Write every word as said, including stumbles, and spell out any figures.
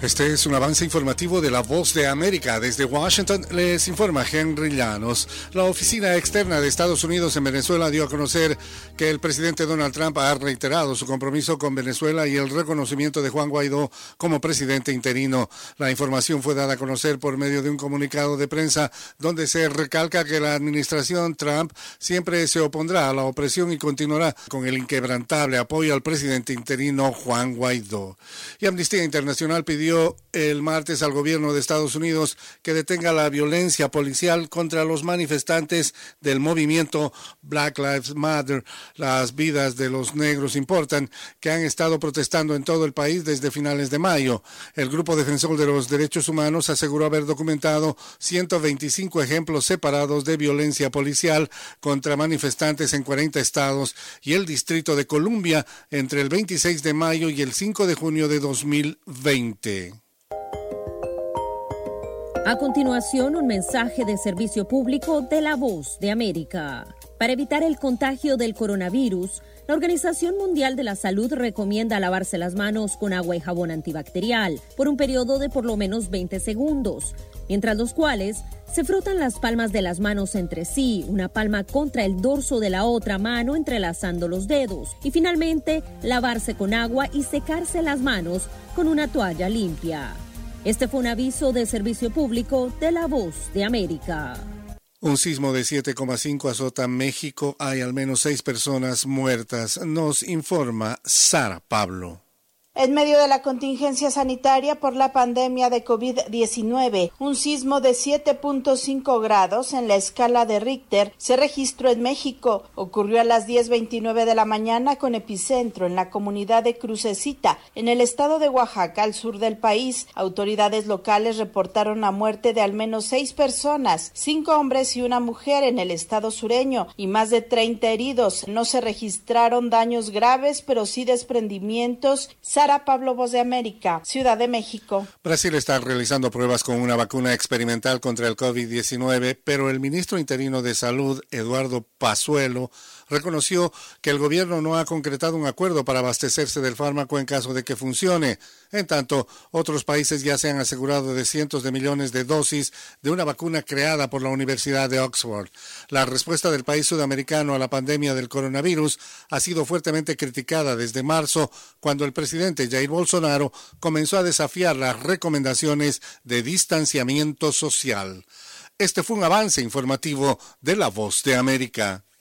Este es un avance informativo de La Voz de América. Desde Washington les informa Henry Llanos. La Oficina Externa de Estados Unidos en Venezuela dio a conocer que el presidente Donald Trump ha reiterado su compromiso con Venezuela y el reconocimiento de Juan Guaidó como presidente interino. La información fue dada a conocer por medio de un comunicado de prensa donde se recalca que la administración Trump siempre se opondrá a la opresión y continuará con el inquebrantable apoyo al presidente interino Juan Guaidó. Y Amnistía Internacional pidió el martes al gobierno de Estados Unidos que detenga la violencia policial contra los manifestantes del movimiento Black Lives Matter. Las vidas de los negros importan, que han estado protestando en todo el país desde finales de mayo. El Grupo Defensor de los Derechos Humanos aseguró haber documentado ciento veinticinco ejemplos separados de violencia policial contra manifestantes en cuarenta estados y el Distrito de Columbia entre el veintiséis de mayo y el cinco de junio de dos mil veinte. A continuación, un mensaje de servicio público de La Voz de América. Para evitar el contagio del coronavirus, la Organización Mundial de la Salud recomienda lavarse las manos con agua y jabón antibacterial por un periodo de por lo menos veinte segundos, mientras los cuales se frotan las palmas de las manos entre sí, una palma contra el dorso de la otra mano entrelazando los dedos, y finalmente lavarse con agua y secarse las manos con una toalla limpia. Este fue un aviso de servicio público de La Voz de América. Un sismo de siete coma cinco azota México. Hay al menos seis personas muertas. Nos informa Sara Pablo. En medio de la contingencia sanitaria por la pandemia de COVID diecinueve, un sismo de siete punto cinco grados en la escala de Richter se registró en México. Ocurrió a las diez veintinueve de la mañana con epicentro en la comunidad de Crucecita, en el estado de Oaxaca, al sur del país. Autoridades locales reportaron la muerte de al menos seis personas, cinco hombres y una mujer en el estado sureño, y más de treinta heridos. No se registraron daños graves, pero sí desprendimientos. Sara Pablo, Voz de América, Ciudad de México. Brasil está realizando pruebas con una vacuna experimental contra el COVID diecinueve, pero el ministro interino de Salud, Eduardo Pazuello, reconoció que el gobierno no ha concretado un acuerdo para abastecerse del fármaco en caso de que funcione. En tanto, otros países ya se han asegurado de cientos de millones de dosis de una vacuna creada por la Universidad de Oxford. La respuesta del país sudamericano a la pandemia del coronavirus ha sido fuertemente criticada desde marzo, cuando el presidente Jair Bolsonaro comenzó a desafiar las recomendaciones de distanciamiento social. Este fue un avance informativo de La Voz de América.